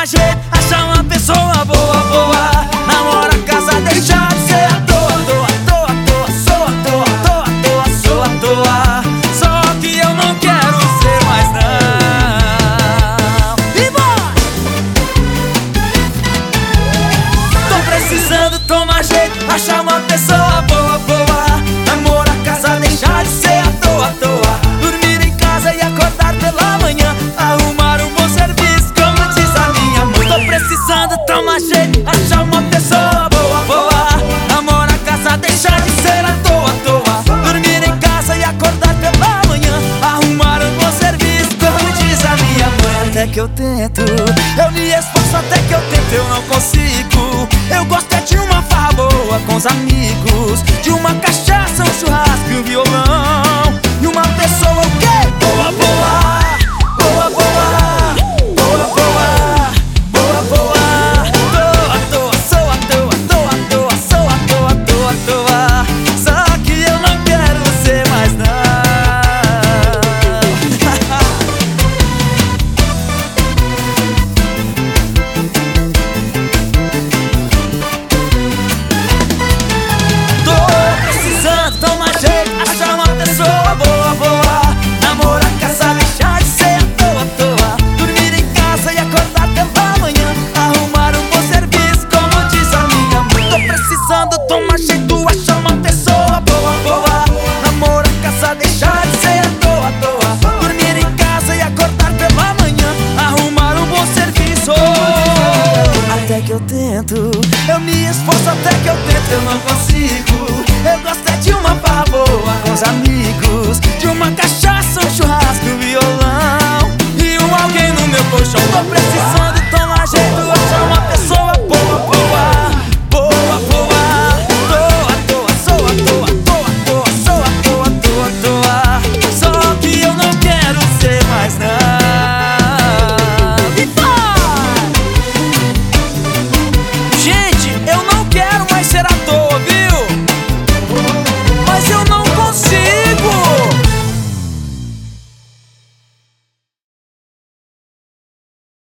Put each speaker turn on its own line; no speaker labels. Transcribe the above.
toma jeito, achar uma pessoa boa, boa. Namora, casa, deixa de ser à toa, toa, toa, toa. Sou à toa, toa, toa, sou à toa. Só que eu não quero ser mais não. E bora! Tô precisando tomar jeito, achar uma pessoa boa, boa. Namora, casa, deixa de ser à toa, toa. Dormir em casa e acordar pela manhã. Arrumar um bom serviço, como diz a minha mãe. Tô precisando tomar jeito, achar uma pessoa boa, boa. Namora, casa, deixa de ser à toa, toa. Dormir em casa e acordar pela manhã. Arrumar um bom serviço, como diz a minha mãe. Até que eu tento, eu me esforço até que eu tento, eu não consigo. Eu gosto é de uma farra boa com os amigos, de uma cachaça, um churrasco e um violão. E uma pessoa eu quero